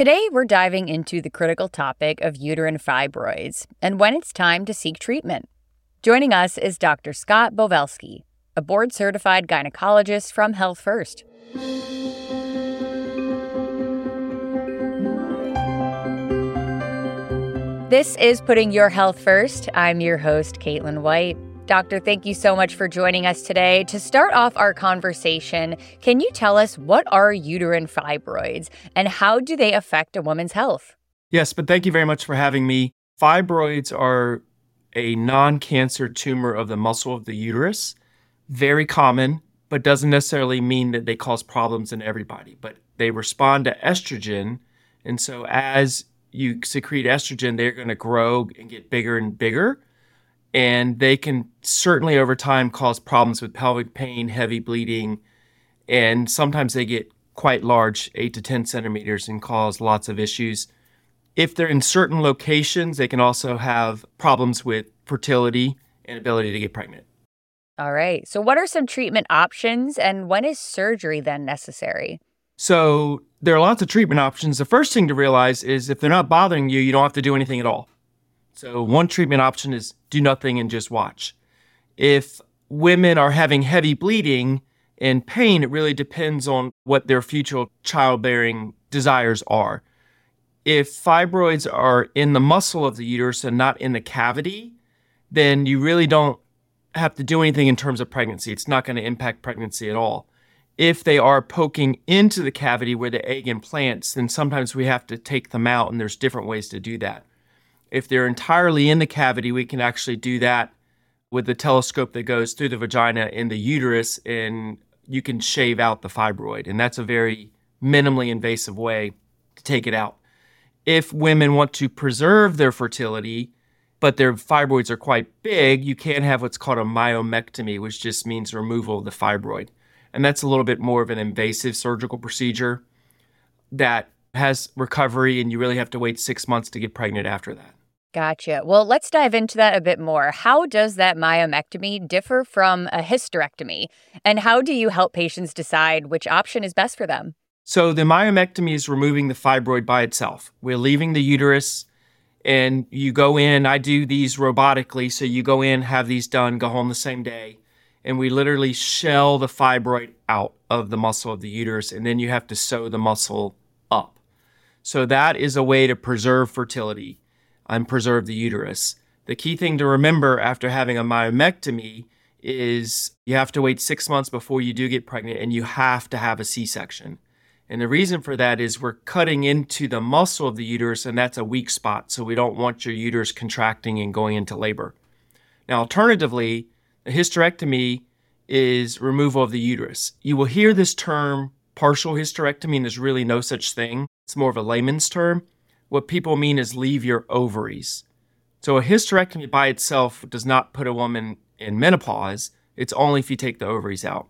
Today, we're diving into the critical topic of uterine fibroids and when it's time to seek treatment. Joining us is Dr. Scott Bowelski, a board-certified gynecologist from Health First. This is Putting Your Health First. I'm your host, Caitlin White. Doctor, thank you so much for joining us today. To start off our conversation, can you tell us what are uterine fibroids and how do they affect a woman's health? Yes, but thank you very much for having me. Fibroids are a non-cancer tumor of the muscle of the uterus. Very common, but doesn't necessarily mean that they cause problems in everybody. But they respond to estrogen, and so as you secrete estrogen, they're going to grow and get bigger and bigger. And they can certainly over time cause problems with pelvic pain, heavy bleeding, and sometimes they get quite large, 8 to 10 centimeters, and cause lots of issues. If they're in certain locations, they can also have problems with fertility and ability to get pregnant. All right. So what are some treatment options and when is surgery then necessary? So there are lots of treatment options. The first thing to realize is if they're not bothering you, you don't have to do anything at all. So one treatment option is do nothing and just watch. If women are having heavy bleeding and pain, it really depends on what their future childbearing desires are. If fibroids are in the muscle of the uterus and not in the cavity, then you really don't have to do anything in terms of pregnancy. It's not going to impact pregnancy at all. If they are poking into the cavity where the egg implants, then sometimes we have to take them out, and there's different ways to do that. If they're entirely in the cavity, we can actually do that with the telescope that goes through the vagina in the uterus, and you can shave out the fibroid. And that's a very minimally invasive way to take it out. If women want to preserve their fertility, but their fibroids are quite big, you can have what's called a myomectomy, which just means removal of the fibroid. And that's a little bit more of an invasive surgical procedure that has recovery, and you really have to wait 6 months to get pregnant after that. Gotcha. Well, let's dive into that a bit more. How does that myomectomy differ from a hysterectomy? And how do you help patients decide which option is best for them? So the myomectomy is removing the fibroid by itself. We're leaving the uterus and you go in. I do these robotically. So you go in, have these done, go home the same day. And we literally shell the fibroid out of the muscle of the uterus. And then you have to sew the muscle up. So that is a way to preserve fertility and preserve the uterus. The key thing to remember after having a myomectomy is you have to wait 6 months before you do get pregnant, and you have to have a C-section. And the reason for that is we're cutting into the muscle of the uterus, and that's a weak spot, so we don't want your uterus contracting and going into labor. Now, alternatively, a hysterectomy is removal of the uterus. You will hear this term partial hysterectomy, and there's really no such thing. It's more of a layman's term. What people mean is leave your ovaries. So a hysterectomy by itself does not put a woman in menopause. It's only if you take the ovaries out.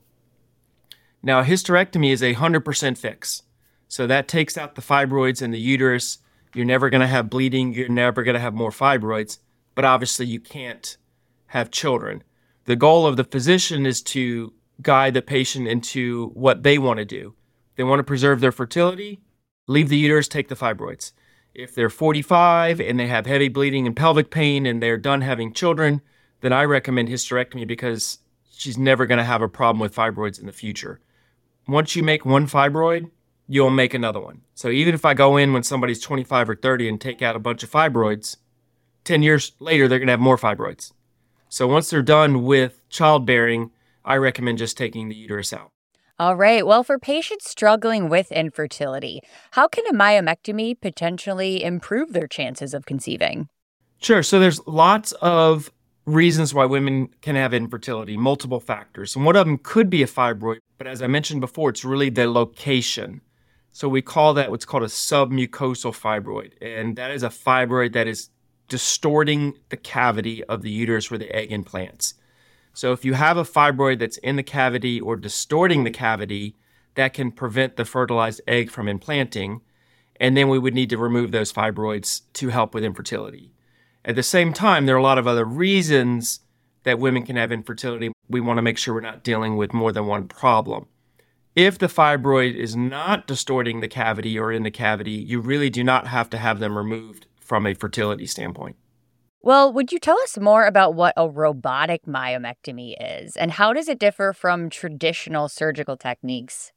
Now, a hysterectomy is 100% fix. So that takes out the fibroids in the uterus. You're never going to have bleeding. You're never going to have more fibroids. But obviously, you can't have children. The goal of the physician is to guide the patient into what they want to do. They want to preserve their fertility, leave the uterus, take the fibroids. If they're 45 and they have heavy bleeding and pelvic pain and they're done having children, then I recommend hysterectomy because she's never going to have a problem with fibroids in the future. Once you make one fibroid, you'll make another one. So even if I go in when somebody's 25 or 30 and take out a bunch of fibroids, 10 years later, they're going to have more fibroids. So once they're done with childbearing, I recommend just taking the uterus out. All right. Well, for patients struggling with infertility, how can a myomectomy potentially improve their chances of conceiving? Sure. So there's lots of reasons why women can have infertility, multiple factors. And one of them could be a fibroid. But as I mentioned before, it's really the location. So we call that what's called a submucosal fibroid. And that is a fibroid that is distorting the cavity of the uterus where the egg implants. So if you have a fibroid that's in the cavity or distorting the cavity, that can prevent the fertilized egg from implanting. And then we would need to remove those fibroids to help with infertility. At the same time, there are a lot of other reasons that women can have infertility. We want to make sure we're not dealing with more than one problem. If the fibroid is not distorting the cavity or in the cavity, you really do not have to have them removed from a fertility standpoint. Well, would you tell us more about what a robotic myomectomy is and how does it differ from traditional surgical techniques?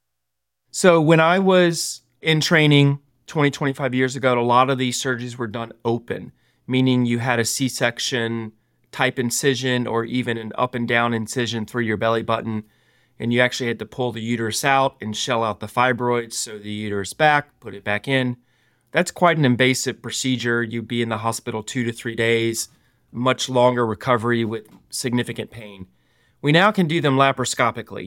So when I was in training 25 years ago, a lot of these surgeries were done open, meaning you had a C-section type incision or even an up and down incision through your belly button. And you actually had to pull the uterus out and shell out the fibroids, so the uterus back, put it back in. That's quite an invasive procedure. You'd be in the hospital 2 to 3 days, much longer recovery with significant pain. We now can do them laparoscopically,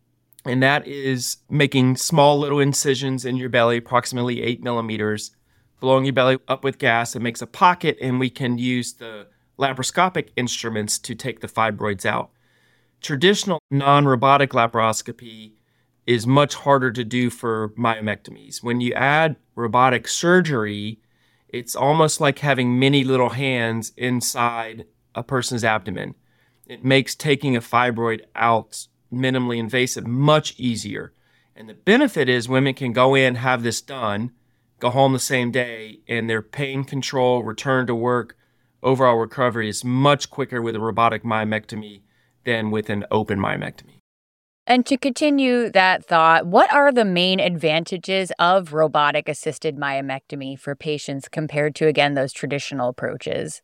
and that is making small little incisions in your belly, approximately 8 millimeters, blowing your belly up with gas. It makes a pocket, and we can use the laparoscopic instruments to take the fibroids out. Traditional non-robotic laparoscopy is much harder to do for myomectomies. When you add robotic surgery, it's almost like having many little hands inside a person's abdomen. It makes taking a fibroid out minimally invasive much easier. And the benefit is women can go in, have this done, go home the same day, and their pain control, return to work, overall recovery is much quicker with a robotic myomectomy than with an open myomectomy. And to continue that thought, what are the main advantages of robotic-assisted myomectomy for patients compared to, again, those traditional approaches?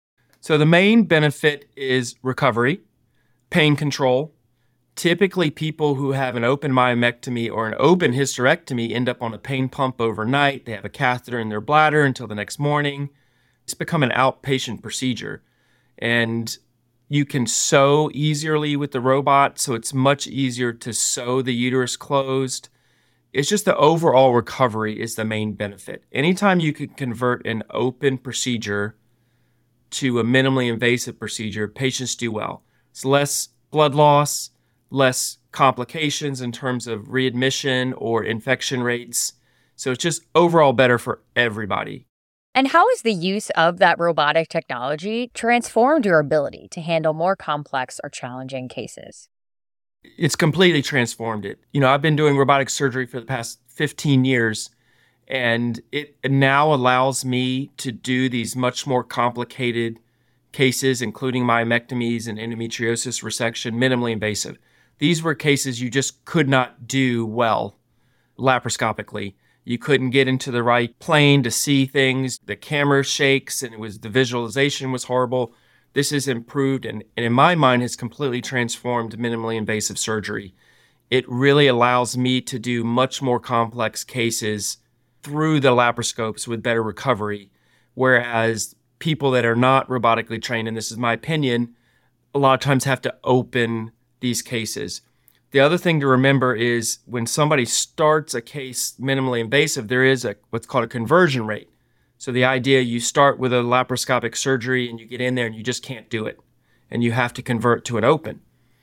So the main benefit is recovery, pain control. Typically, people who have an open myomectomy or an open hysterectomy end up on a pain pump overnight. They have a catheter in their bladder until the next morning. It's become an outpatient procedure. And you can sew easily with the robot, so it's much easier to sew the uterus closed. It's just the overall recovery is the main benefit. Anytime you can convert an open procedure to a minimally invasive procedure, patients do well. It's less blood loss, less complications in terms of readmission or infection rates. So it's just overall better for everybody. And how has the use of that robotic technology transformed your ability to handle more complex or challenging cases? It's completely transformed it. I've been doing robotic surgery for the past 15 years, and it now allows me to do these much more complicated cases, including myomectomies and endometriosis resection, minimally invasive. These were cases you just could not do well laparoscopically. You couldn't get into the right plane to see things. The camera shakes and the visualization was horrible. This has improved and in my mind has completely transformed minimally invasive surgery. It really allows me to do much more complex cases through the laparoscopes with better recovery, whereas people that are not robotically trained, and this is my opinion, a lot of times have to open these cases. The other thing to remember is when somebody starts a case minimally invasive, there is what's called a conversion rate. So the idea, you start with a laparoscopic surgery and you get in there and you just can't do it. And you have to convert to an open.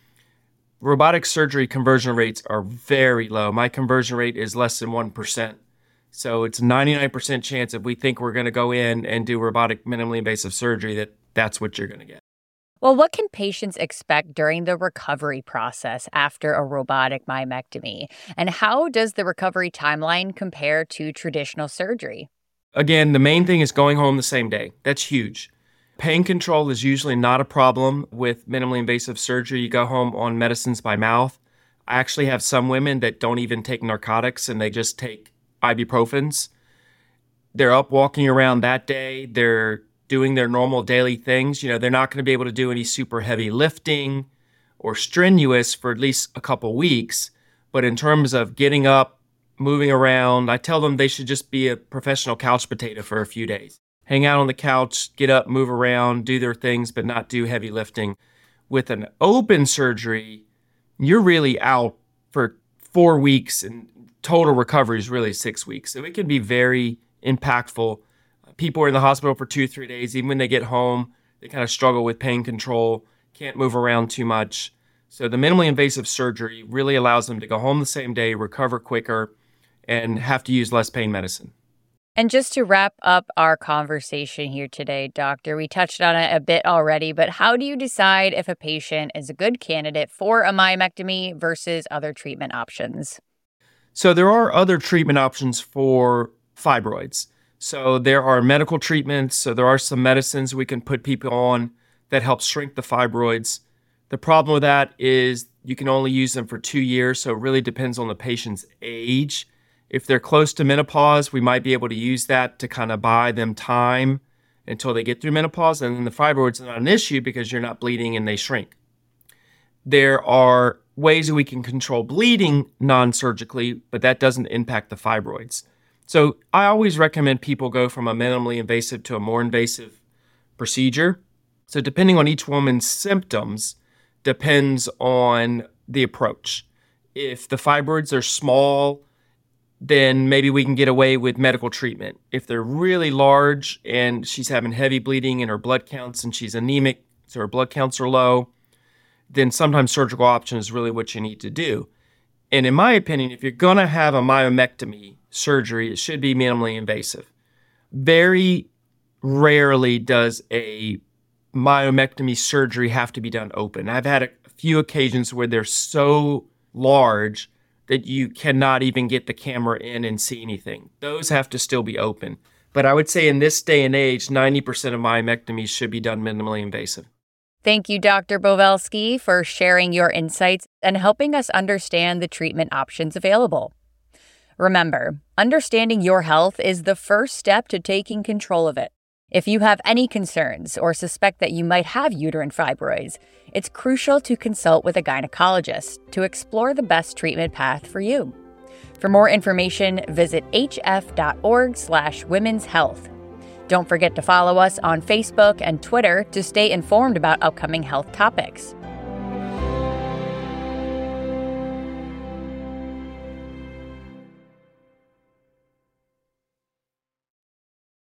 Robotic surgery conversion rates are very low. My conversion rate is less than 1%. So it's 99% chance if we think we're going to go in and do robotic minimally invasive surgery that's what you're going to get. Well, what can patients expect during the recovery process after a robotic myomectomy? And how does the recovery timeline compare to traditional surgery? Again, the main thing is going home the same day. That's huge. Pain control is usually not a problem with minimally invasive surgery. You go home on medicines by mouth. I actually have some women that don't even take narcotics and they just take ibuprofens. They're up walking around that day. They're doing their normal daily things. They're not going to be able to do any super heavy lifting or strenuous for at least a couple weeks. But in terms of getting up, moving around, I tell them they should just be a professional couch potato for a few days. Hang out on the couch, get up, move around, do their things, but not do heavy lifting. With an open surgery, you're really out for 4 weeks and total recovery is really 6 weeks. So it can be very impactful. People are in the hospital for 2-3 days. Even when they get home, they kind of struggle with pain control, can't move around too much. So the minimally invasive surgery really allows them to go home the same day, recover quicker, and have to use less pain medicine. And just to wrap up our conversation here today, doctor, we touched on it a bit already, but how do you decide if a patient is a good candidate for a myomectomy versus other treatment options? So there are other treatment options for fibroids. So there are medical treatments. So there are some medicines we can put people on that help shrink the fibroids. The problem with that is you can only use them for 2 years. So it really depends on the patient's age. If they're close to menopause, we might be able to use that to kind of buy them time until they get through menopause. And then the fibroids are not an issue because you're not bleeding and they shrink. There are ways that we can control bleeding non-surgically, but that doesn't impact the fibroids. So I always recommend people go from a minimally invasive to a more invasive procedure. So depending on each woman's symptoms, depends on the approach. If the fibroids are small, then maybe we can get away with medical treatment. If they're really large and she's having heavy bleeding in her blood counts and she's anemic, so her blood counts are low, then sometimes surgical option is really what you need to do. And in my opinion, if you're going to have a myomectomy surgery, it should be minimally invasive. Very rarely does a myomectomy surgery have to be done open. I've had a few occasions where they're so large that you cannot even get the camera in and see anything. Those have to still be open. But I would say in this day and age, 90% of myomectomies should be done minimally invasive. Thank you, Dr. Bovelski, for sharing your insights and helping us understand the treatment options available. Remember, understanding your health is the first step to taking control of it. If you have any concerns or suspect that you might have uterine fibroids, it's crucial to consult with a gynecologist to explore the best treatment path for you. For more information, visit hf.org/women's health. Don't forget to follow us on Facebook and Twitter to stay informed about upcoming health topics.